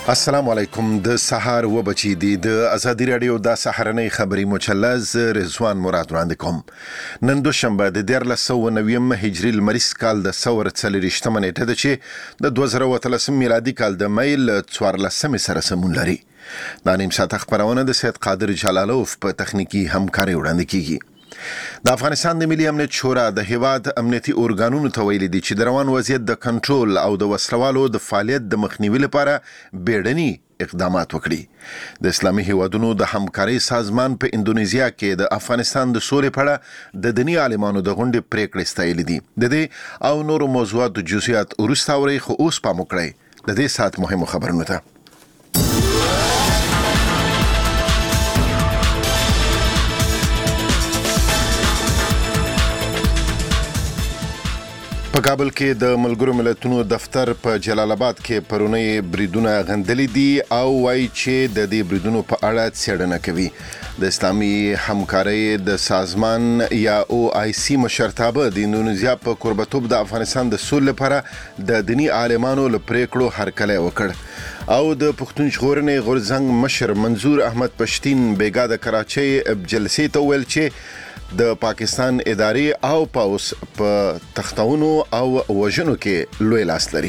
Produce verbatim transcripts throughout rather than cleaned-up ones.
السلام علیکم. د سهار و بچی دی د ازادي رادیو د سهارنۍ خبري مجلس رضوان مراد وړاندې کوم. نن دوشنبه د دیارلس سوه نویم هجري لمریز کال د څلور څلوېښتمه نیټه ده چې د دوه زره اتلسم میلادي کال د می له څوارلسمې سره سمون لري. دا نیم ساعت خبرونه د سید قادر جلالوف په تخنیکی همکاري وړاندې کیږي. د افغانستان د ملي امنیت شورا د هیواد امنیتي ارګانونو ته ویلي دي چې د روان وضعیت د کنټرول او د وسلوالو د فعالیت د مخنیوي لپاره بیړني اقدامات وکړي. د اسلامي هیوادونو د همکارۍ سازمان په اندونیزیا کې د افغانستان د سولې په اړه د دیني عالمانو د غونډې پریکړې ستایلې دي. د دې او نورو موضوعاتو جزئیات وروسته اورئ، خو اوس پام وکړئ د دې ساعت مهمو خبرونو ته. په کابل کې د ملګرو ملتونو دفتر په جلال آباد کې پرونی بریدونه غندلي دي او وایي چې د دې بریدونو په اړه څېړنه کوي. د اسلامي همکارۍ د سازمان یا او آی سی مشرتابه د اندونیزیا په کوربتوب د افغانستان د سولې لپاره د دیني عالمانو له پریکړو هرکلی وکړ او د پښتون ژغورنې غورځنګ مشر منظور احمد پښتین بیګا د کراچۍ جلسې ته ویل چې د پاکستان ادارې او پاوس په تختونو او وژنو کې لوی لاس لري.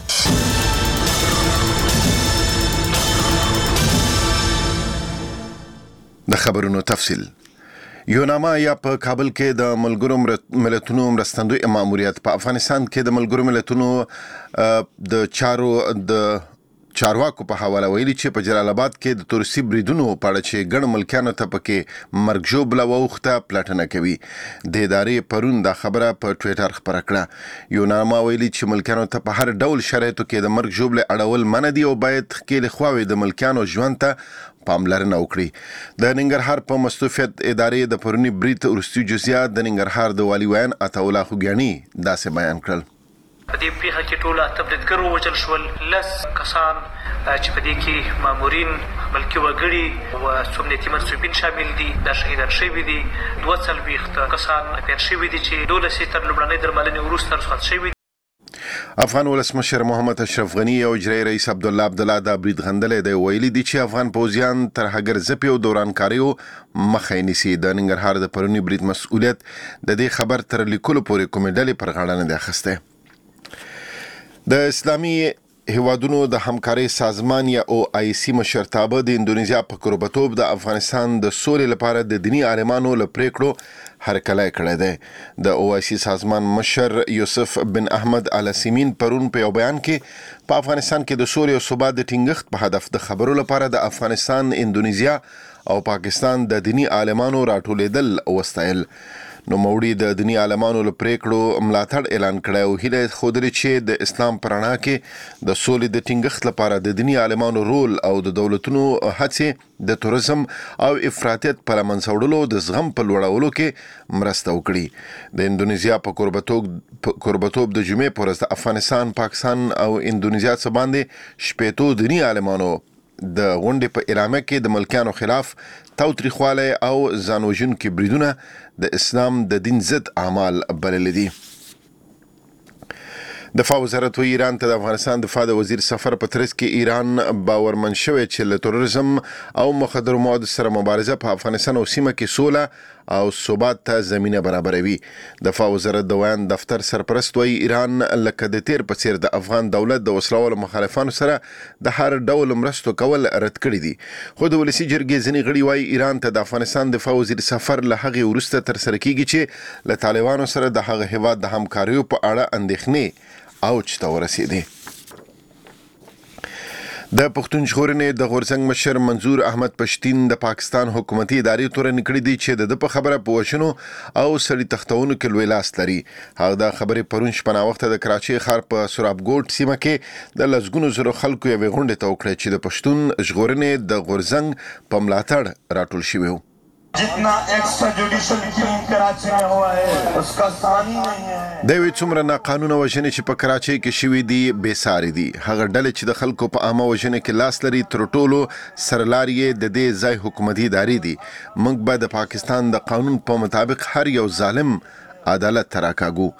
د خبرونو تفصیل. یوناما یا په کابل کې د ملګرو ملتونو مرستندوی ماموریت په افغانستان کې د ملګرو ملتونو د چارو د چارواکو په حواله ویلي چې په جلال آباد کې د تورسي بریدونو په اړه چې ګڼ ملکیانو ته پکې مرګ ژوبله واوښته پلټنه کوي. د ادارې پرون دا خبره په ټویټر خپره کړه. یوناما ویلي چې ملکیانو ته په هر ډول شرایطو کې د مرګ ژوبلې اړول منع دي او باید ښکېلې خواوې د ملکیانو ژوند ته پاملرنه وکړي. د ننګرهار په مستوفیت ادارې د پرونی برید وروستي جزئیات د ننګرهار د والي ویان عطاالله خوږیاڼي داسې بیان کړل. په دې پیښه کې ټول اته بریدګر ووژل شول، لس کسان چې په دې کې مامورین، ملکي وګړي او څو امنیتي منصوبین شامل دي دا شهیدان شوي دي. دوه څلوېښت کسان اپیر شوي دي چې دولس یې تر لومړنۍ درملنې وروسته رخصت شوي دي. افغان ولسمشر محمد اشرف غنی او اجرایي رئیس عبدالله عبدالله دا برید غندلی دی. ویلي دي چې افغان پوځیان تر هګر ځپې او دورانکاریو مخه نیسي. د ننګرهار د پروني برید مسؤلیت د دې خبر تر لیکلو پورې کومې ډلې پر غاړه نه دی اخیستی. د اسلامي هیوادونو د همکارۍ سازمان یا او آی سی مشرتابه د اندونیزیا په کوربتوب د افغانستان د سولې لپاره د دیني عالمانو له پریکړو هرکلی کړی دی. د او آی سی سازمان مشر یوسف بن احمد الاسیمین پرون په یو بیان کې په افغانستان کې د سولې او ثبات د ټینګښت په هدف د خبرو لپاره د افغانستان، اندونیزیا او پاکستان د دیني عالمانو راټولېدل وستایل. نو موړي د دیني عالمانو له پریکړو ملاتړ اعلان کړی او هیله ښودلې چې د اسلام په رڼا کې د سولې د ټینګښت لپاره د دیني عالمانو رول او د دولتونو هڅې د توریزم او افراطیت په له منځه وړلو د زغم په لوړولو کې مرسته وکړي. د اندونیزیا په کوربتوب کوربتوب د جمعې په ورځ د افغانستان، پاکستان او اندونیزیا څخه باندې شپېتو دیني عالمانو د غونډې په اعلامیه کې د ملکیانو خلاف تاوتریخوالی او ځان وژونکي بریدونه د اسلام د دین ضد اعمال بللي دي. دفاع وزارت و ایران ته د افغانستان دفاع د وزیر سفر په ترڅ کې ایران باورمن شوی چې له تروریزم او مخدرو موادو سره مبارزه په افغانستان او سیمه کې سوله او ثبات ته زمینه برابروي. دفاع وزارت د ویان دفتر سرپرست وایي ایران لکه د تیر په څیر د افغان دولت د وسلوالو مخالفانو سره د هر ډول مرستو کول رد کړي دي. خو د ولسي جرګې ځینې غړي وایي ایران ته د افغانستان دفاع وزیر سفر له هغې وروسته ترسره کیږي چې له طالبانو سره د هغه هیواد د همکاریو په اړه اندېښنې اوج ته ورسېدې. د پښتون ژغورنې د غورځنګ مشر منظور احمد پښتین د پاکستان حکومتي ادارې تورن کړي دي چې د په خبره په وشنو او سړي تختونو کې لوی لاس لري. هغه د خبرې پرون شپه ناوخته د کراچۍ ښار په سورابګوټ سیمه کې د لسګونو زرو خلکو یوې غونډې ته وکړه چې د پښتون ژغورنې د غورځنګ په ملاتړ راټول شوي وو. जितना extra judicial killing Karachi में हुआ है उसका ثاني नहीं है. د وی څومره ناقانونه وژنې چې په کراچۍ کې شوي دي بې ساري دي. هغه ډلې چې د خلکو په عامه وژنې کې لاس لري تر ټولو سرلارې د دې ځای حکومتي ادارې دي. موږ به د پاکستان د قانون په مطابق هر یو ظالم عدالت ته راکاږو.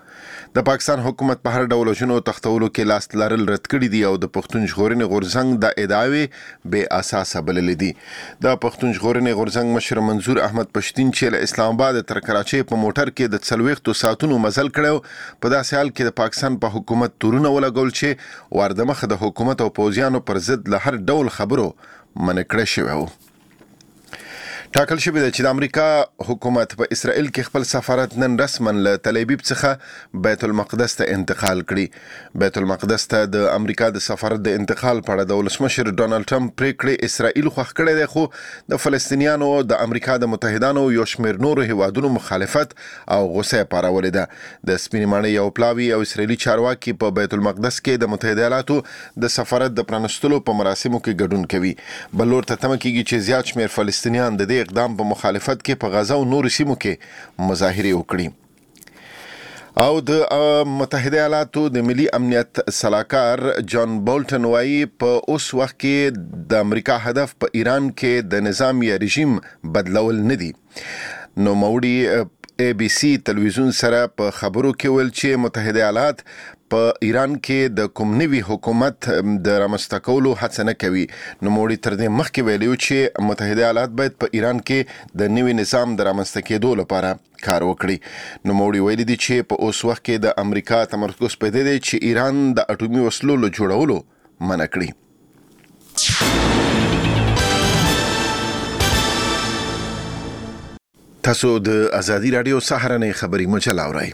د پاکستان حکومت په هر ډول وژنو تختولو کې لاس لرل رد کړي دي او د پښتون ژغورنې غورځنګ د ادعاوې بې اساسه بللې دي. د پښتون ژغورنې غورځنګ مشر منظور احمد پښتين چې له اسلام آباد تر کراچۍ په موټر کې د څلوېښتو ساعتونو مزل کړو په داسې حال کې د پاکستان په حکومت تورونه ولګول چې واردمخه د حکومت او پوځیانو پر ضد له هر ډول خبرو منع کړی شوی و. ټاکل شوی دی چې د امریکا حکومت په اسرائیل کې خپل سفارت نن رسما له تل ابیب څخه بیت المقدس ته انتقال کړي. بیت المقدس ته د امریکا د سفارت د انتقال په اړه د ولسمشر ډونالد ټرمپ پریکړې اسرائیل خوښ کړی دی، خو د فلسطینیانو د امریکا د متحدانو یو شمېر نورو هیوادونو مخالفت او غوسه پارولې ده. د سپینې ماڼۍ یو پلاوي او اسرائیلي چارواکي په بیت المقدس کې د متحده ایالاتو د سفارت د پرانستلو په مراسمو کې ګډون کوي. بل لور ته تمه کېږي چې زیات شمېر فلسطینیان د دې اقدام په مخالفت کې په غزه او نورو سیمو کې مظاهرې وکړي. او د متحده ایالاتو د ملي امنیت سلاکار جان بولټن وايي په اوس وخت کې د امریکا هدف په ایران کې د نظام یا رژیم بدلول نه دي. نو موړي اے بی سی تلویزیون سره په خبرو کې ویل چې متحده ایالات په ایران کې د کوم نوي حکومت د رامنځته کولو هڅه نه کوي. نو موړي تر دې مخکې ویلي چې متحده ایالات باید په ایران کې د نوي نظام د رامنځته کېدو لپاره کار وکړي. نو موړي ویلي دي چې په اوس وخت کې د امریکا تمرکز په دې دی چې ایران د اټومي وسلو له جوړولو منع کړي. تاسو د ازادي رادیو سهارنۍ خبري مجله اورئ.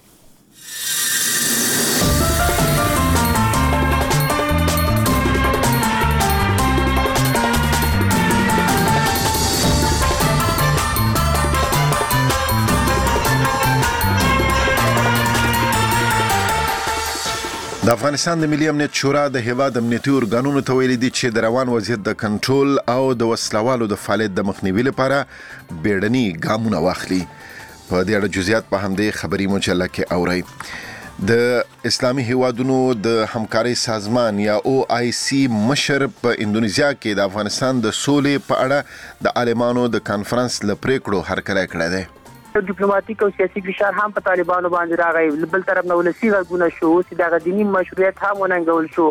د افغانستان د ملي امنیت شورا د هیواد امنیتي ارګانونو ته ویلي دي چې د روان وضعیت د کنټرول او د وسلوالو د فعالیت د مخنیوي لپاره بیړني ګامونه واخلي. په دې اړه جزئیات په همدې خبري مجله کې اورئ. د اسلامي هیوادونو د همکارۍ سازمان یا او آی سی مشر په اندونیزیا کې د افغانستان د سولې په اړه د عالمانو د کانفرنس له پریکړو هرکلی کړی دی. ډیپلوماټیک او سیاسي فشار هم په طالبانو باندې راغی، بل طرف نه ولسی غږونه شو چې د دیني مشروعیت هم وننګول شو.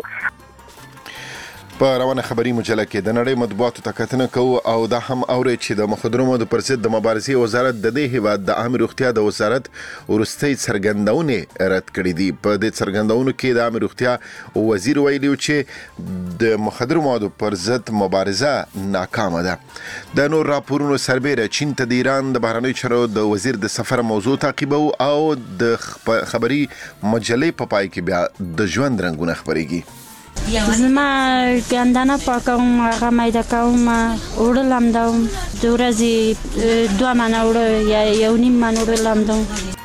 په روانه خبري مجله کې د نړۍ مطبوعاتو ته کتنه کوو او دا هم اوري چې د مخدرونو د پر ضد د مبارزې وزارت د دې هیواد د عامه روغتیا د وزارت ورستۍ څرګندونې رد کړې دي. په دې څرګندونو کې د عامه روغتیا وزیر ویلي چې د مخدر موادو پر ضد مبارزه ناکامه ده. د نور راپورونو سربېره چین ته د ایران د بهرنیو چارو د وزیر د سفر موضوع تعقیبو او د خبري مجلې په پای کې بیا د ژوند رنګونه خبريږي. زما ګندانه پاکوم، هغه مایده کوم، اوړه لمدوم، د ورځې دوه منه اوړه یا یو نیم من اوړه لمدوم.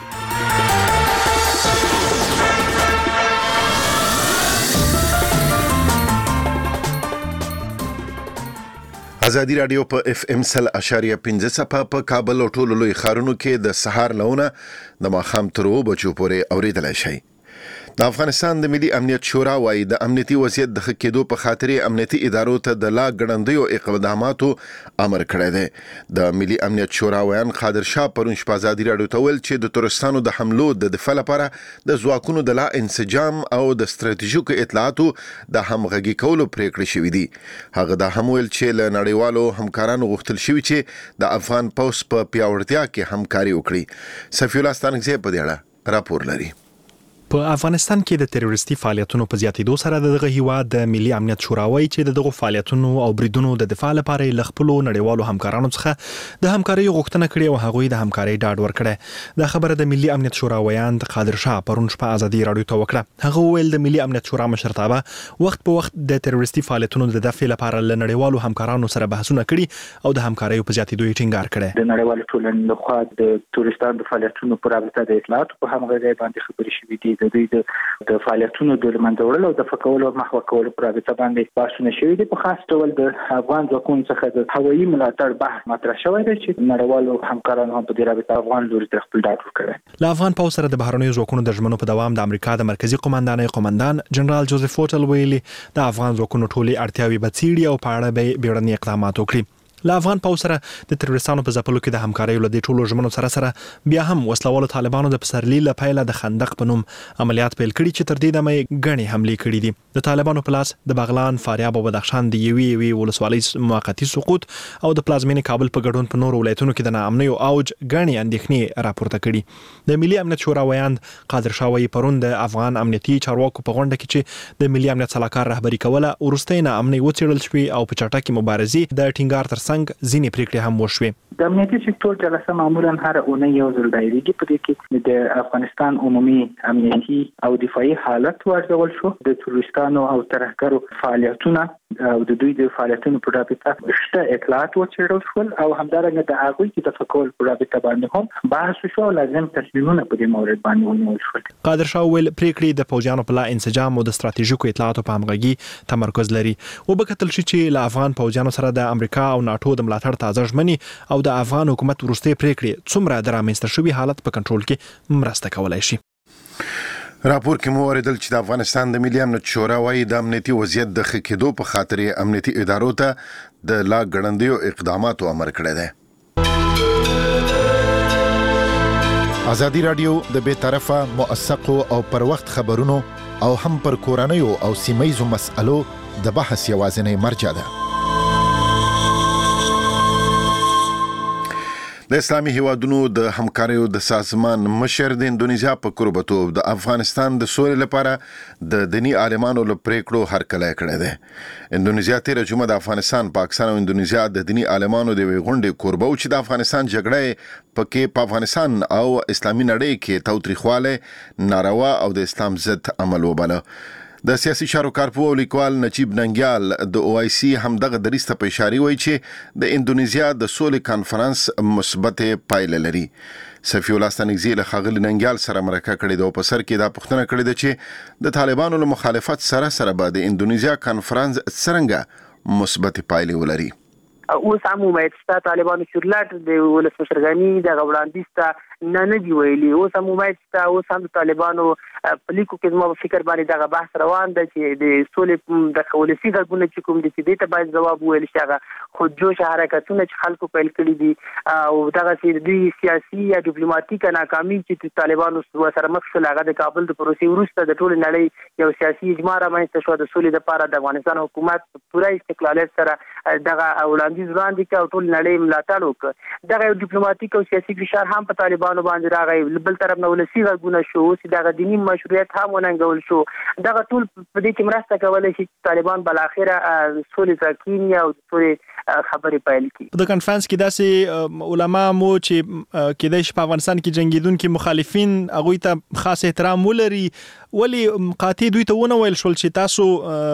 ازادي رادیو په اف ام سل اشاریه پنځه صفه په کابل او ټولو لوی ښارونو کې د سهار لونه د ماښام تر اوو بجو پورې اوریدلای شئ. د افغانستان د ملي امنیت شورا وايي د امنیتي وضعیت د ښه کېدو په خاطر امنیتي ادارو ته د لا ګړندیو اقداماتو امر کړی دی. د ملي امنیت شورا ویان قادر شاه پرون شپه ازادي رادیو ته ویل چې د ترورستانو د حملو د دفاع لپاره د ځواکونو د لا انسجام او د ستراتیژیکو اطلاعاتو د همغږي کولو پریکړې شوې دي. هغه دا هم ویل چې له نړیوالو همکارانو غوښتل شوي چې د افغان پوځ په پیاوړتیا کې همکاري وکړي. سفی الله ستانکزی په دې اړه راپور لري. په افغانستان کې د تروریستي فعالیتونو په زیاتېدو سره دغه هیواد د ملي امنیت شورا وايي چې دغه فعالیتونو او بریدونو د دفاع لپاره ل خپل نړیوالو همکارانو څخه د همکاري غوښتنه کړې او هغوی د همکاري ډاډ ورکړي. دا خبره د ملي امنیت شورا ویان د قادر شاه پرون شپه ازادي رادیو ته وکړه. هغه ویل د ملي امنیت شورا مشرتابه وخت په وخت د تروریستي فعالیتونو د دفاع لپاره ل نړیوالو همکارانو سره بحثونه کړي او د همکاري په زیاتېدو یې ټینګار کړي. د نړیوالو ټولنې لخوا د تورستانو د فعالیتونو پر رابطه د اطلاعاتو په همغږي باندې خبرې شوې دي. د دوی د د فعالیتونو د منځوړلو او د فکولو او محو کولو پر رابطه باندې بحثونه شوي دي. په خاص ډول د افغان ځواکونو څخه د هوایي ملاتړ بحث مطرح شوی دی چې نړیوالو همکارانو هم په دې رابطه افغان لوري ته خپل ډاډ ورکړی. له افغان پوځ سره د بهرنیو ځواکونو د ژمنو په دوام د امریکا د مرکزی قومندانۍ قومندان جنرال جوزف فوټل ویلي د افغان ځواکونو ټولي اړتیاوي به څیړي او په اړه به بیړني اقدامات وکړي. له افغان پوځ سره د تروریستانو په ځپلو کې د همکارۍ له دې ټولو ژمنو سره سره بیا هم وسلوالو طالبانو د پسرلي له پیله د خندق په نوم عملیات پیل کړي چې تر دې دمه یې ګڼې حملې کړي دي. د طالبانو په لاس د بغلان، فاریاب او بدخشان د یوې یوې ولسوالۍ موقتي سقوط او د پلازمینې کابل په ګډون په نورو ولایتونو کې د ناامنۍ اوج ګڼې اندېښنې راپورته کړي. د ملي امنیت شورا ویاند قادر شاه وایي پرون د افغان امنیتي چارواکو په غونډه کې چې د ملي امنیت سلاکار رهبري کوله وروستۍ ناامنۍ وڅېړل شوې او په چټکې مبارزې د ټینګار ترڅنګ ځینې پریکړې هم وشوې. د امنیتي سکتور جلسه معمولا هر اونۍ یو ځل دایریږي. په دې کې د افغانستان عمومي امنیتي او دفاعي حالت وارزول شو، د تروریستانو او ترهګرو فعالیتونه او د دوی د فعالیتونو په رابطه شته اطلاعات وڅېړل شول او همدارنګه د هغوی کې د تفکر په رابطه باندې هم بحث شو او لازم تصمیمونه په دې مورد باندې ونیول شول. قادر شاه ویل پریکړې د پوځیانو په لا انسجام او د ستراتیژیکو اطلاعاتو په همغږي تمرکز لري. وبکتل شي چې له افغان پوځیانو سره د امریکا او ناتو د ملاتړ تازه ژمنې او د افغان حکومت وروستۍ پریکړې څومره د رامنځته شوي حالت په کنټرول کې مرسته کولای شي. راپور کې مو اوریدل چې د افغانستان د ملي امنیت شورا وايي د امنیتي وضعیت د ښه کېدو په خاطر امنیتي ادارو ته د لا ګړندیو اقداماتو امر کړی دی. ازادي رادیو د بې طرفه موثقو او پر وخت خبرونو او هم پر کورنیو او سیمه‌یزو مسألو د بحث یوازینۍ مرجع ده. د اسلامي هیوادونو د همکاریو د سازمان مشر د اندونیزیا په قربتوب د افغانستان د سولې لپاره د دینی عالمانو له پریکړو هرکلی کړی دی. اندونیزیا تېره جمعه د افغانستان، پاکستان او اندونیزیا د دینی عالمانو د یوې غونډې کوربه و چې د افغانستان جګړه پکې په افغانستان او اسلامي نړۍ کې تاوتریخوالی، ناروا او د اسلام ضد عمل وباله. د سیاسي چارو کارپوه او لیکوال نجیب ننګیال د او آی سی همدغه دریځ ته په اشاره وایي چې د اندونیزیا د سولې کانفرنس مثبت پایله لري. صفی الله ستانکزی له ښاغلي ننګیال سره مرکه کړې ده او په سر کې دا پوښتنه کړې ده چې د طالبانو له مخالفت سره سره به د اندونیزیا کانفرنس څرنګه مثبت پایلې ولري. اوس هم امید شته طالبانو چورلټ د ولسمشرګاني د وړاندیز ته نه نه دی ویلي. اوس هم امید شته، اوس هم طالبانو په لیکو کې زما په فکر باندې دغه بحث روان دی چې د سولې د ولسي غږونه چې کوم دي چې دې ته باید ځواب وویل شي. هغه خودجوش حرکتونه چې خلکو پیل کړي دي او دغه چې دوی سیاسي یا ډیپلوماټیکه ناکامي چې طالبانو سره مخ شول، هغه د کابل د پروسې وروسته د ټول نړۍ یو سیاسي اجماع رامنځته شو. د سولې لپاره د افغانستان حکومت پوره استقلالیت سره دغه وړاندیز وړاندې کړ او ټول نړۍ ملاتړ وکړ. دغه یو ډیپلوماټیک او سیاسي فشار هم په طالبانو باندې راغی، بل طرف نه ولسي غږونه شو، اوس دغه دیني مشروعیت هم وننګول شو. دغه ټول په دې کې مرسته کولی شي چې طالبان بالاخره سولې ته کیني او سولې خبرې پیل کړي. په کانفرنس کې داسې علما مو چې کېدای شي په افغانستان کې جنګیدونکي مخالفین هغوی ته خاص احترام ولري، ولی قاطع دوی ته ونه ویل شول چې تاسو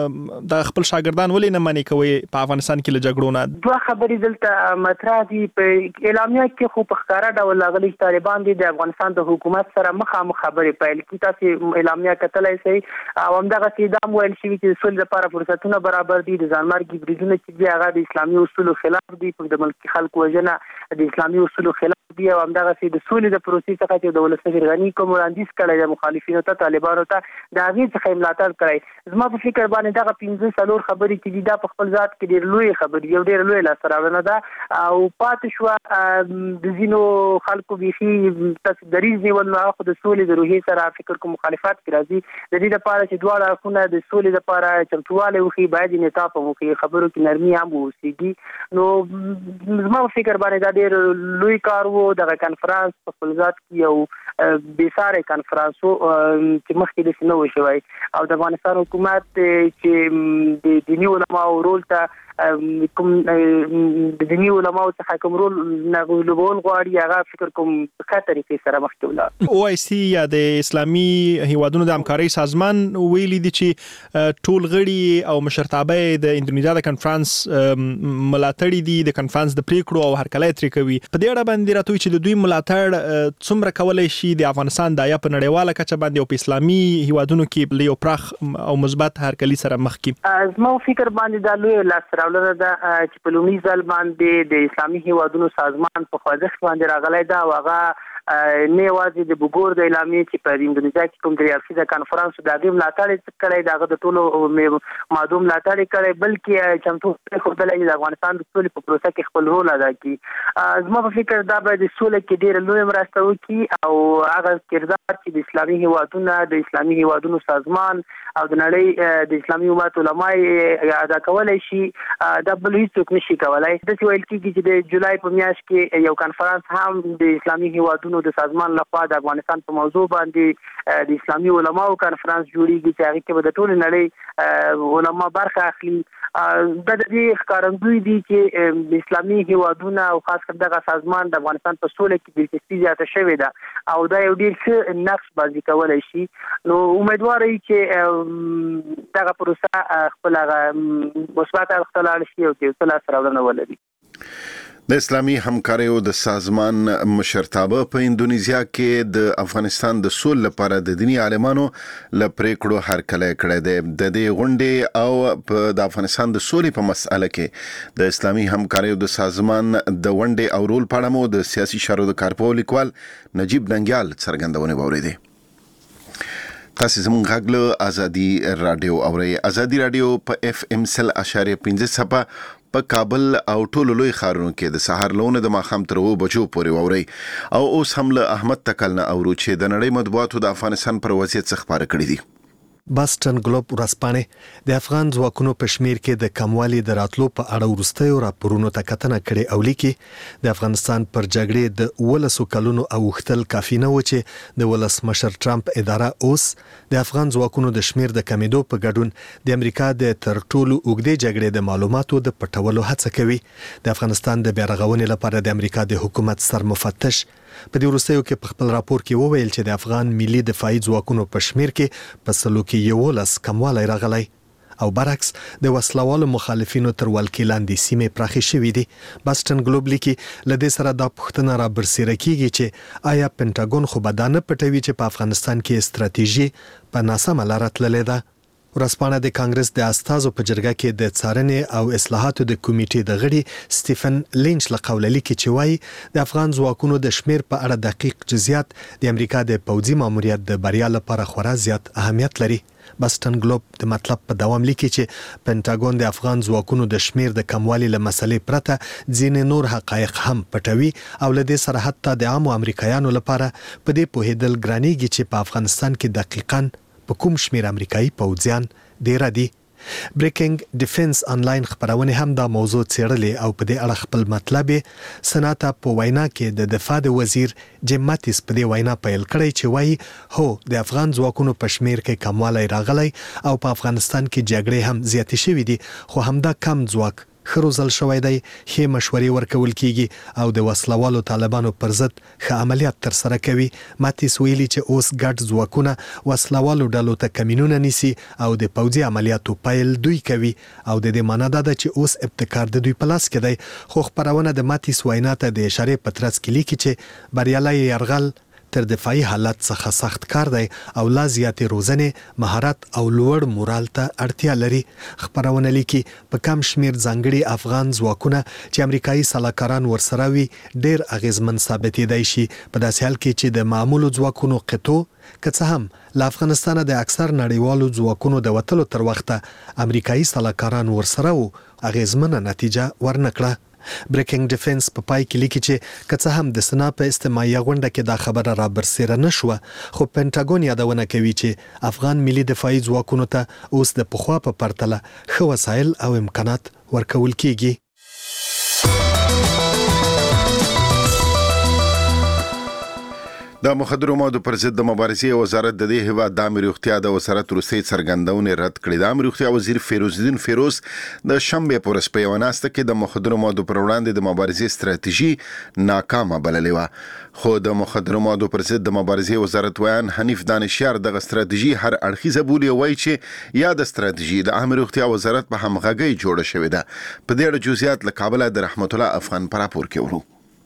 د خپل شاګردان ولې نه منې کوئ په افغانستان کې له جګړو نه؟ دوه خبرې دلته مطرح دي. په اعلامیه کې خو په ښکاره ډول راغلي چې طالبان دي د افغانستان د حکومت سره مخامخ خبرې پیل کړي. تاسو اعلامیه کتلی شئ او همدغسې دا هم ویل شوي چې د سولې لپاره فرصتونه برابر دي. د ځانمرګي بریدونه چې دي هغه د اسلامي اصولو خلاف دي، د ملکي خلکو وژنه د اسلامي اصولو خلاف دي او همدغسې د سولې د پروسې څخه چې د ولسمشر غني کوم وړاندیز کړی د مخالفینو ته، طالبانو ته د هغې څخه یې ملاتړ کړی. زما په فکر باندې دغه پنځه څلور خبرې چې دي دا په خپل ذات کې ډېر لوی خبرې، یو ډېر لوی لاسته راوړنه ده او پاتې شوه د ځینو خلکو بیخي تاسو دریځ نیول نو هغه خو د سولې د روحیې سره فکر کوم مخالفت کې راځي. د دې لپاره چې دواړه اړخونه د سولې لپاره چمتووالی وښیي، باید انعطاف هم وکړي، خبرو کې نرمي هم واوسېږي. نو زما په فکر باندې دا ډېر لوی کار و. دغه کنفرانس په خپل ذات کې یو بېساری کنفرانس و چې مخکې داسې نه و شوی او د افغانستان حکومت چې د دیني علماو رول ته کوم د دیني علماو څخه کوم رول لوبول غواړي، هغه فکر کوم په ښه طریقې سره مخکې ولاړ. او آی سی یا د اسلامي هیوادونو د همکارۍ سازمان ویلي دي چې ټول غړي او مشرتابه د اندونیزیا د کنفرانس ملاتړي دي، د کنفرانس د پریکړو او هرکلی ترې کوي. په دې اړه باندې راته وایي چې د دوی ملاتړ څومره کولی شي د افغانستان د یا په نړیواله کچه باندې او په اسلامي هیوادونو کې له یو پراخ او مثبت هرکلي سره مخ کړي؟ زما فکر باندې دا لوی لاسته راوړنه ده چې په لومړي ځل باندې د اسلامي هیوادونو سازمان په خوځښت باندې راغلی ده او هغه نه یوازې د بوګور د اعلامیې چې په انډونیزیا کې کوم د ریاضي کانفرنس د هغه ملاتړ کړی دغه د ټولو مادوم ملاتړ کړی بلکې چمتو خو د افغانستان د سولې په پروسه کې خپل رول ادا کړي. زما په فکر دا به د سولې کې ډېر لوی مرسته وکړي او هغه کردار چې د اسلامي هیوادونو د اسلامي هیوادونو سازمان او د نړۍ د اسلامي امت علماء ادا کولای شي دا بل هیڅوک نشي کولای. د څه ویل کېږي چې د جولای په میاشت کې یو کانفرنس هم د اسلامي هیوادونو د سازمان لخوا د افغانستان په موضوع باندې د اسلامي علماء کانفرنس جوړیږي چې هغه کې به د ټول نړۍ علماء برخه اخلي. د دې ښکارندوی دي چې د اسلامي هیوادونو او خاص کر دغه سازمان د افغانستان په سولې کې دلچسپي زیاته شوې ده او دا یو ډېر ښه نقش بازی کولای شي. نو امیدوار یم چې دغه پروسه خپل مثبت اړخ ته لاړ شي او چې ټول سره ورنه ولري. د اسلامي همکاریو د سازمان مشرتابه په انډونیزیا کې د افغانستان د سولې لپاره د دینی عالمانو ل پریکړو هرکلی کړی دی. د دې غونډې او په د افغانستان د سولې په مسأله کې د اسلامي همکاریو د سازمان د غونډې او رول په اړه مو د سیاسي چارو د کارپوه لیکوال نجیب ننګیال څرګندونه واوریدې. تاسو زموږ غږ له ازادي رادیو اورئ. ازادي رادیو په اف ام سل اشاریه پنځه صفه په کابل او ټولو لوی ښارونو کې د سهار لونه د ماښام تر اوو بجو پورې واورئ. او اوس هم له احمد تکل نه اورو چې د نړۍ مطبوعاتو د افغانستان پر وضعیت څه خبره کړې دي. باستن ګلوب ورځپاڼې د افغان ځواکونو په شمیر کې د کموالي د راتلو په اړه وروستیو راپورونو ته کتنه کړې او لیکي د افغانستان پر جګړې د ولسو کلونو اوښتل کافي نه و چې د ولسمشر ټرمپ اداره اوس د افغان ځواکونو د شمیر د کمیدو په ګډون د امریکا د تر ټولو اوږدې جګړې د معلوماتو د پټولو هڅه کوي. د افغانستان د بیارغونې لپاره د امریکا د حکومت سرمفتش په دې وروستیو کې په خپل راپور کې وویل چې د افغان ملي دفاعي ځواکونو په شمیر کې په سلو کې یولس کموالی راغلی او برعکس د وسلوالو مخالفینو تر ولکې لاندې سیمې پراخې شوې دي. باستن ګلوب لیکي له دې سره دا پوښتنه را برسېره کیږي چې آیا پینټاګون خو به دا نه پټوي چې په افغانستان کې ستراتیژي په ناسمه لاره تللې ده. ورځپاڼه د کانګرس د استازو په جرګه کې د څارنې او اصلاحاتو د کمیټې د غړي سټیفن لینچ له قوله لیکي چې وایي د افغان ځواکونو د شمیر په اړه دقیق جزئیات د امریکا د پوځي ماموریت د بریا لپاره خورا زیات اهمیت لري. باستن ګلوب د مطلب په دوام لیکي چې پینټاګون د افغان ځواکونو د شمیر د کموالي له مسلې پرته ځینې نور حقایق هم پټوي او له دې سره حتی د عامو امریکایانو لپاره په دې پوهېدل ګرانېږي چې په افغانستان کې دقیقاً په کوم شمیر امریکایي پوځیان ډیر دي. بریکینګ ډیفنس انلاین خبرونه هم دا موضوع څېړلې او په دې اړه خپل مطلب سناتا په وینا کې د دفاع د وزیر جیم ماتیس په دې وینا پیل کړی چې وایي هو د افغان ځواکونو په شمیر کې کموالی راغلی او په افغانستان کې جګړې هم زیاتې شوې دي خو همدا کم ځواک ښه روزل شوی دی، ښې مشورې ورکول کیږي او د وسلوالو طالبانو پر ضد ښه عملیات ترسره کوي. ماتیس ویلي چې اوس ګډ ځواکونه وسلوالو ډلو ته کمینونه نیسي او د پوځي عملیاتو پیل دوی کوي او د دې معنا ده چې اوس ابتکار د دوی په لاس کې دی. خو خبرونه د ماتیس وینا ته د اشارې په ترڅ کې لیکي چې بریالی یرغل تر دفاعي حالت څخه سخت کار دی او لا زیاتې روزنې، مهارت او لوړ مورال ته اړتیا لري. خبرونه لیکي په کم شمیر ځانګړي افغان ځواکونه چې امریکایي سلاکاران ورسره وي ډیر اغیزمن ثابتېدای شي په داسې حال کې چې د معمولو ځواکونو قطو که څه هم له افغانستانه د اکثر نړیوالو ځواکونو د وتلو تر وخته امریکایي سلاکاران ورسره وو اغیزمنه نتیجه ورنکړه. بریکینګ ډیفنس په پای کې لیکي چې که څه هم د سنا په استماعیه غونډه کې دا خبره را برسېره نه شوه خو پینټاګون یادونه کوي چې افغان ملي دفاعي ځواکونو ته اوس د پخوا په پرتله ښه وسایل او امکانات ورکول کیږي. د مخدرو موادو پر ضد د مبارزې وزارت د دې هیواد د عامه روغتیا د وزارت وروستۍ څرګندونې رد کړې. د عامه روغتیا وزیر فیروز الدین فیروز د شنبې په ورځ په یوه ناسته کې د مخدرو موادو پر وړاندې د مبارزې ستراتیژي ناکامه بللې وه، خو د مخدرو موادو پر ضد د مبارزې وزارت ویان حنیف دانشیار دغه ستراتیژي هر اړخیزه بولي او وایي چې یا د ستراتیژي د عامه روغتیا وزارت په همغږۍ جوړه شوې ده. په دې اړه جزئیات له کابله د رحمت الله افغان په راپور کې ورو.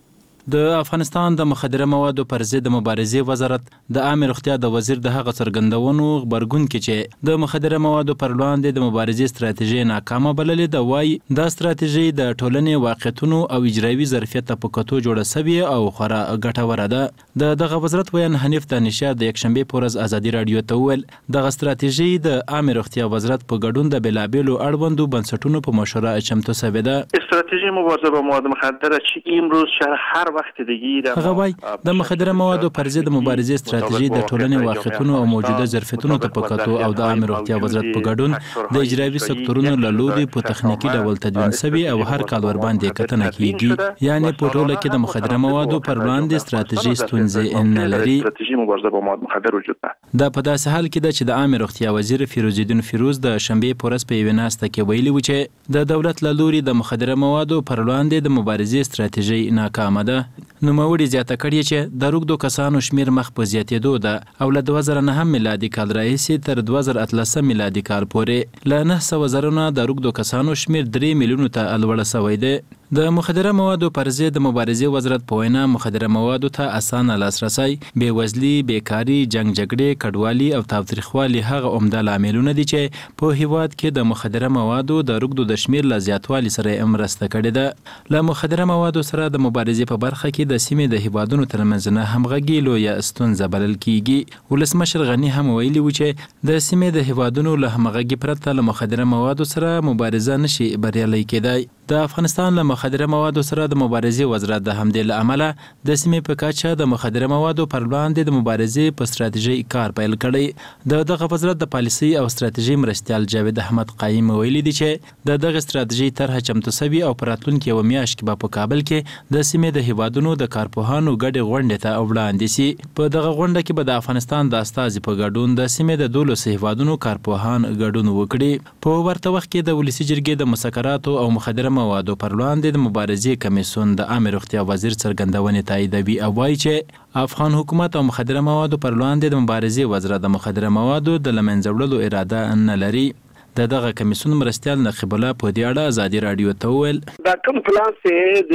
د افغانستان د مخدره موادو پر ضد مبارزې وزارت د عامه روغتیا د وزیر د هغه څرګندونو خبرګون کې چې د مخدره موادو پر وړاندې د مبارزې ستراتیژي ناکامه بللې ده، وایي دا ستراتیژي د ټولنې واقعیتونو او اجرایي ظرفیت په کتو جوړه سوي او خورا ګټوره ده. د دغه وزارت ویان حنیف دانشا د یکشنبه په ورځ ازادي رادیو ته وویل دغه ستراتیژي د عامه روغتیا وزارت په ګډون د بېلابېلو اړوندو بنسټونو په مشوره چمتو شوې ده. استراتیژی مبارزه با مواد مخدر چې امروز شهر هر وخت دیگه در هغه وای د مخدره موادو پر ضد مبارزې ستراتیژي د ټولنې واقعیتونو او موجوده ظرفیتونو ته په کتو او د عامه روغتیا وزارت په ګډون د اجرایي سکتورونو له لوري په تخنیکی ډول تدوین شوی او هر کال ور باندې کتنه کیږي، یعنی په ټوله کې د مخدره موادو پر وړاندې ستراتیژي ستونزې نه لري. استراتیژی مبارزه با مواد مخدر وجود ده. دا په داسې حال کې ده چې د عامه روغتیا وزیر فیروزالدین فیروز د شنبه په ورځ په یوه ناسته کې ویلي و چې د دولت له لوري د مخدره موادو پر وړاندې د مبارزې ستراتیژي ناکامه ده. نوموړي زیاته کړې چې د روږدو کسانو شمیر مخ په زیاتېدو ده او له دوه زره نهم میلادي کال راهیسې تر دوه زره اتلسم میلادي کال پورې له نهه سوه زرونه د روږدو کسانو شمیر درې میلیونو ته لوړه سوی دی. د مخدره موادو پر ضد د مبارزې وزارت په وینا مخدره موادو ته اسانه لاسرسی، بېوزلي، بیکاري، جنګ جګړې، کډوالي او تاوتریخوالي هغه عمده لاملونه دي چې په هیواد کې د مخدره موادو د روږدو د شمیر له زیاتوالي سره مرسته کړې ده. له مخدره موادو سره د مبارزې په برخه کې د سیمې د هیوادونو ترمنځ نه همغږي لویه ستونزه بلل کیږي. ولسمشر غني هم ویلي و چې د سیمې د هیوادونو له همغږي پرته له مخدره موادو سره مبارزه نشي بریالۍ کېدای. د افغانستان له مخدره موادو سره د مبارزې وزارت د همدې له امله د سیمې په کچه د مخدره موادو پر وړاندې د مبارزې په ستراتیژي کار پیل کړی. د دغه وزارت د پالیسي او ستراتیژي مرستیال جاوید احمد قایم ویلي دی چې د دغه ستراتیژي طرحه چمتو شوې او په راتلونکي یوه میاشت کې به په کابل کې د سیمې د هیوادونو د کارپوهانو ګډې غونډې ته وړاندې شي. په دغه غونډه کې به د افغانستان د استازي په ګډون د سیمې د دولسو هیوادونو کارپوهان ګډون وکړي. په ورته وخت کې د ولسي جرګې د مسکراتو او مخدره موادو پر وړاندې د مبارزې کمیسیون د عامه روغتیا وزیر څرګندونې تاییدوي او وایي چې افغان حکومت او مخدره موادو پر وړاندې د مبارزې وزارت د مخدره موادو د له منځه وړلو اراده نه لري. د دغه کمیسیون مرستیال نقیب الله په دې اړه ازادي رادیو ته وویل دا کوم پلان چې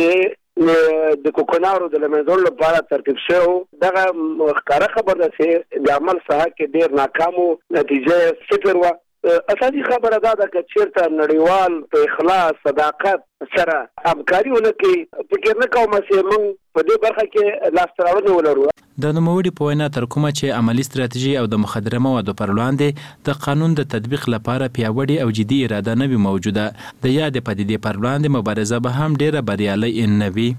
د د کوکنارو د لمنځلو لپاره ترتیب شو دغه ښکاره خبر ده چې د عمل ساحه کې ډیر ناکامو نتیجه صفر و. اساسي خبره دا ده چې چیرته نړیوال په اخلاص صداقت سره همکاري ونه کوي، فکر نه کوم چې موږ په دې برخه کې لاسته راوړنې ولرو. د نوموړي په وینا تر کومه چې عملي ستراتیژي او د مخدره موادو پر وړاندې د قانون د تطبیق لپاره پیاوړې او جدي اراده نه وي موجوده، د یادې پدیدې پر وړاندې مبارزه به هم ډیره بریالۍ نه وي.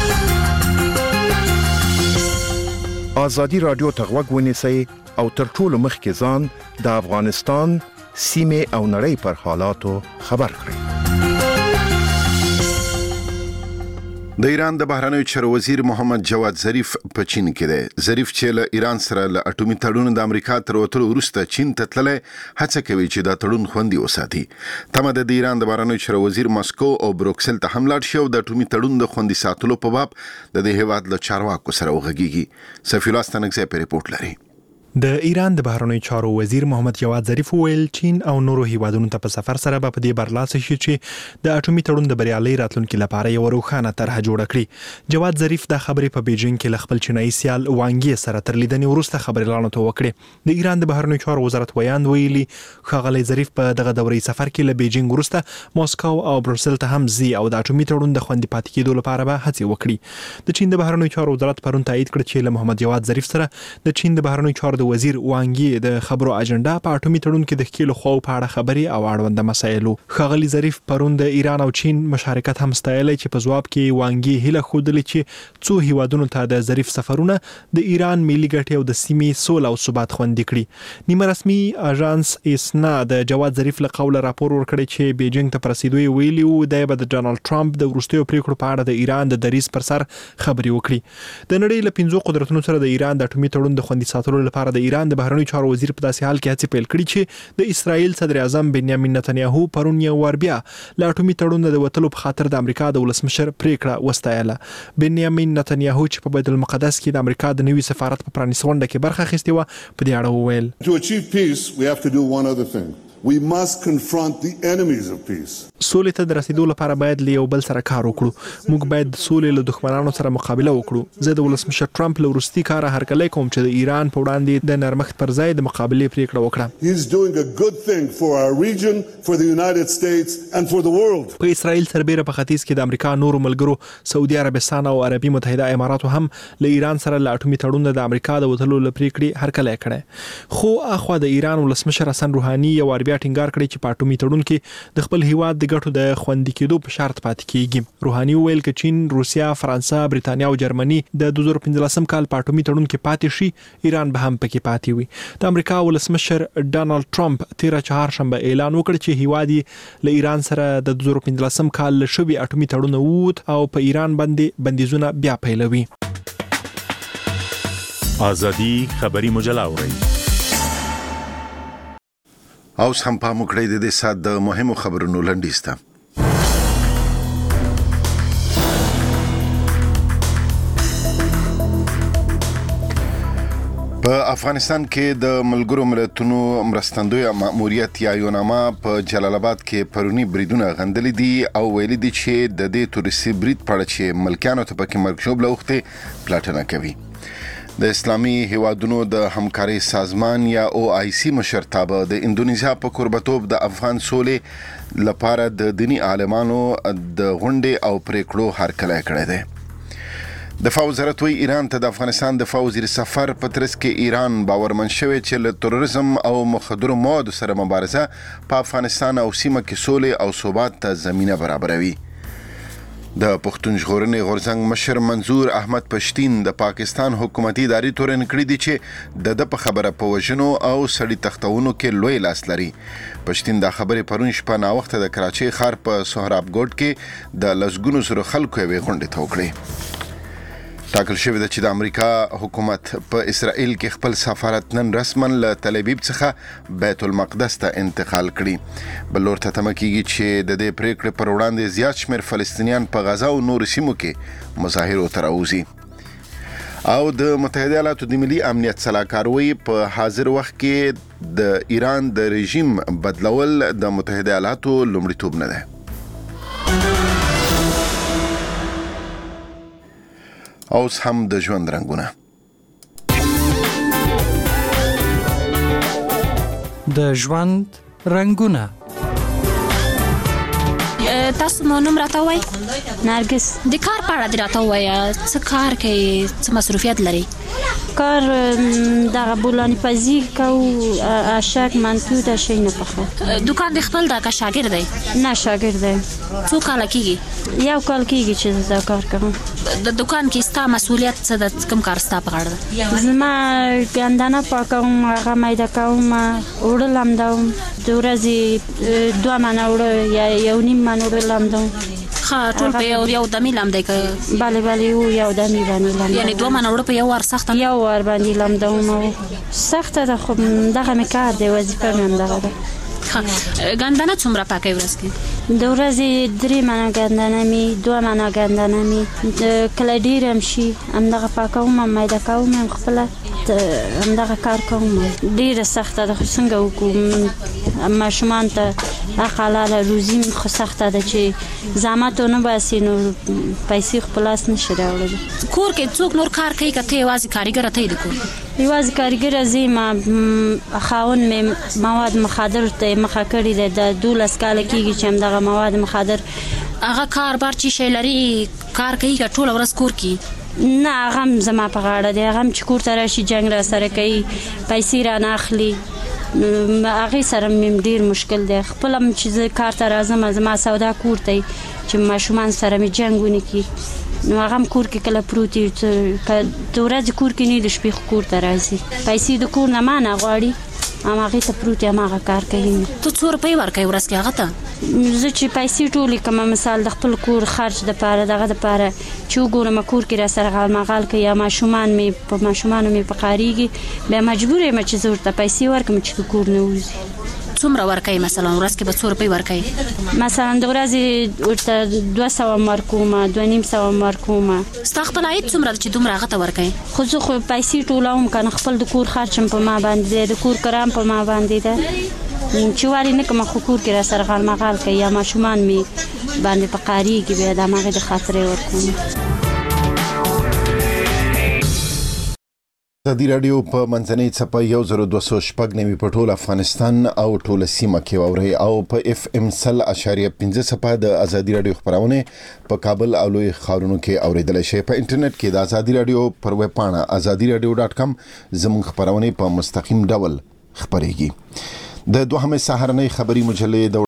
ازادي رادیو ته غوږ ونیسئ او تر ټولو مخکې ځان د افغانستان سیمه او نړۍ پر حالاتو خبر کړئ. د ایران د بهرنیو چارو وزیر محمد جواد ظریف په چین کې دی. ظریف چې له ایران سره له اټومي تړون د امریکا تر وتلو وروسته چین ته تللی هڅه کوي چې دا تړون خوندي وساتي. تمه ده د ایران د بهرنیو چارو وزیر ماسکو او بروکسل ته هم لاړ شي او د اټومي تړون د خوندي ساتلو په باب د دې هیواد له چارواکو سره وغږیږي. سفیر الله ستانکزی په ریپورت لري. د ایران د بهرنیو چارو وزیر محمد جواد ظریف ویل چین او نورو هیوادونو ته په سفر سره به په دې برلاسه شي چې د اټومي تړون د بریالۍ راتلونکي لپاره یو روښانه طرحه جوړه کړي. جواد ظریف د خبرې په بیجینګ کې له خپل چینایي سیال وانګي سره تر لیدنې وروسته خبرې لاړو ته وکړې. د ایران د بهرنیو چارو وزارت ویاند ویلي ښاغلی ظریف په دغه دوري سفر کې له بیجینګ وروسته ماسکو او بروسل ته هم ځي او د اټومي تړون د خوندي پاتې کېدو لپاره به هڅې وکړي. د چین د بهرنیو چارو وزارت پرون تایید کړ چې له محمد جواد ظریف سره د چین د بهرنیو چارو د وزیر وانګي د خبرو اجنډا په اټومي تړون کې د ښکېلو خواو په اړه خبرې او اړونده مسایلو. ښاغلي ظریف پرون د ایران او چین مشارکت هم ستایلی چې په ځواب کې وانګي هیله ښودلې چې څو هیوادونو ته د ظریف سفرونه د ایران ملي ګټې او د سیمې سوله او ثبات خوندي کړي. نیمه رسمي اژانس ایسنا د جواد ظریف له قوله راپور ورکړی چې بیجینګ ته په رسیدو یې ویلي و دی به د ډانلډ ټرمپ د وروستیو پریکړو په اړه د ایران د دریځ پر سر خبرې وکړي. د نړۍ له پنځو قدرتونو سره د ایران د اټومي تړون د خوندي ساتلو لپاره د ایران د بهرنیو چارو وزیر په داسې حال کې هڅې پیل کړي چې د اسرائیل صدر اعظم بنیامین نتنیاهو پرون یو وار بیا له اټومي تړون د وتلو په خاطر د امریکا د ولسمشر پریکړه وستایله. بنیامین نتنیاهو چې په بیت المقدس کې د امریکا د نوي سفارت په پرانیستو غونډه کې برخه اخیستې وه په دې اړه وویل To achieve peace we have to do one other thing. We must confront the enemies of peace. سولې ته د رسیدو لپاره باید له یو بل سره کار وکړو. موږ باید د سولې له دښمنانو سره مقابله وکړو. زه د ولسمشر ټرمپ له وروستي کاره هرکلی کوم چې د ایران په وړاندې د نرمښت پر ځای د مقابلې پریکړه وکړه. He is doing a good thing for our region, for the United States and for the world. په اسرائیل سربېره په ختیځ کې د امریکا نورو ملګرو سعودي عربستان او عربي متحده اماراتو هم له ایران سره له اټومي تړون د امریکا د وتلو له پریکړې هرکلی کړی. خو اخوا د ایران ولسمشر حسن روحاني یو وار بیا ټینګار کړی چې په اټومي تړون کې د خپل هیواد د ګټو د خوندي کېدو په شرط پاتې کیږي. روحاني وویل چې چین، روسیا، فرانسه، برېټانیا او جرمني د دوه زره پنځلسم کال په اټومي تړون کې پاتې شي، ایران به هم پکې پاتې وي. د امریکا ولسمشر ډانلډ ټرمپ تیر چهارشنبه اعلان وکړ چې هیواد یې له ایران سره د دوه زره پنځلسم کال له شوي اټومي تړون ووت او په ایران باندې بندیزونه بیا پیلوي. آزادی خبری مجله اورئ. اوس هم پام وکړئ د دې سات د مهمو خبرونو لنډیز ته. په افغانستان کې د ملګرو ملتونو مرستندوی ماموریت یا یوناما په جلال آباد کې پرونی بریدونه غندلي دي او ویلي دي چې د دې تورسي برید په اړه چې ملکیانو ته پکې مرګ ژوبله اوښتې پلټنه کوي. د اسلامي هیوادونو د همکارۍ سازمان یا او آی سی مشرتابه د اندونیزیا په قربتوب د افغان سولې لپاره د دینی عالمانو د غونډې او پریکړو هرکلی کړی دی. دفاع وزارت وی ایران ته د افغانستان دفاع وزیر سفر په ترڅ کې ایران باورمن شوی چې له تروریزم او مخدرو موادو سره مبارزه په افغانستان او سیمه کې سولې او ثبات ته زمینه برابروي. د پښتون ژغورنې غورځنګ مشر منظور احمد پښتین د پاکستان حکومتي ادارې تورن کړی دي چې د د په خبره په وژنو او سړی تختونو کې لوی لاس لري. پښتین دا خبره پرون شپه نا وخت د کراچۍ ښار په سهراب ګوټ کې د لسګونو سره خلکو یې غونډه ته وکړه. ټاکل شوی ده چې د امریکا حکومت په اسرائیل کې خپل سفارت نن رسما له تل ابیب څخه بیت المقدس ته انتقال کړي. بل لور ته تمه کیږي چې د دې پریکړې پر وړاندې زیات شمېر فلسطینیان په غزا او نورو سیمو کې مظاهرو ته راوځي. او د متحده ایالاتو د ملي امنیت سلاکار وی په حاضر وخت کې د ایران د رژیم بدلول د متحده ایالاتو لومړیتوب نه ده. اوس هم د ژوند رنګونه. د ژوند رنګونه. تاسو مو نوم راته وای؟ نرګس. د کار په اړه راته وای، څه کار کوي، څه مصروفیت لري؟ کار دغه بولانی پزی کو اشک منتو د شي نه پخه. دکان د خپل د کا شاګرد دی؟ نه شاګرد دی. څو کال کېږي؟ یو کال کېږي چې دا کار کوم. د دکان کې ستا مسؤلیت څه د کوم کار ستا په غاړه ده؟ زما ګندنه پاکوم، هغه میده کوم، وړل هم دوم، د ورځې دوه منه وړه یا یو نیم منه وړل هم دوم. ښه ټول په یو یو دمې لمدی که؟ بلې بلې و یو دمې باندې لمدم. یعنې دوه منه وړه په یو وار سخته؟ یو وار باندې لمدوم او سخته ده، خو دغه مې کار دی، وظیفه مې همدغه ده. ښه ګندنه څومره پاکوي ورځ کې؟ د ورځې درې منه ګندنه مې، دوه منه ګندنه مې، کله ډېر هم شي همدغه پاکوم، هم میده کوم، هم خپله همدغه کار کوم. ډېره سخته ده، خو څنګه وکړو، ماشومان ته حق حلاله روزي خو سخته ده چې زحمت ونه باسي نو پیسې خپل لاس نشي راوړلی. کور کې څوک نور کار کوي که ته یوازې کارګره ته یې د کور؟ یوازې کارګره زه یم. خاوند مې مواد مخدر ته مخه کړې ده، د دولس کاله کېږي چې همدغه مواد مخدر. هغه کار بار چې شی لري کار کوي که ټوله ورځ کور کې؟ نه، هغه هم زما په غاړه دی، هغه هم چې کور ته راشي جنګ را سره کوي، پیسې رانه اخلي، هغې سره مې ډېر مشکل دی. خپل هم چې زه کار ته راځم، زما سودا کور ته چې ماشومان سره مې جنګ ونه کړي، نو هغه هم کور کې کله پروت وي، که د ورځې کور کې نه د شپې خو کور ته راځي، پیسې د کور نه ما نه غواړي، هم هغې ته پروت یم، هغه کار کوي. ته څو روپۍ ورکوې ورځ کې هغه ته؟ زه چې پیسې ټولې کړم، مثال د خپل کور خرچ دپاره، دغه دپاره چې وګورم کور کې را سره غالمغال کوي یا ماشومان مې په ماشومانو مې په قاریږي، بیا مجبور یم چې زه ورته پیسې ورکړم چې د کور نه ووځي. څومره ورکوي مثلا ورځ کې به څو روپۍ ورکوي مثلا د ورځې ورته دوه سوه مرکومه دوه نیم سوه مرکومه ستا خپل عاید څومره ده چې دومره هغه ته ورکوي خو زه خو پیسې ټولوم که نه خپل د کور خرچ هم په ما باندې دی د کور کرام په ما باندې ده چې واري نه کوم خو کور کې را سره غال مغال کوي یا ماشومان می باندې په قاریږي بیا د هغې د خاطرې ورکوم ازادي راډیو په منځنۍ څپه یو زر دوه سوه شپږ نوي په ټول افغانستان او ټوله سیمه کې واورئ او په اف ام سل اشاریه پنځه څپه د ازادي راډیو خبرونه په کابل او لوی ښارونو کې اوریدلای شئ. په انټرنیټ کې د ازادي راډیو پر ویب پاڼه ازادي راډیو ډاټ کام زموږ خبرونه په مستقیم ډول خبريږي. د دوهمه سهارنۍ خبري مجلې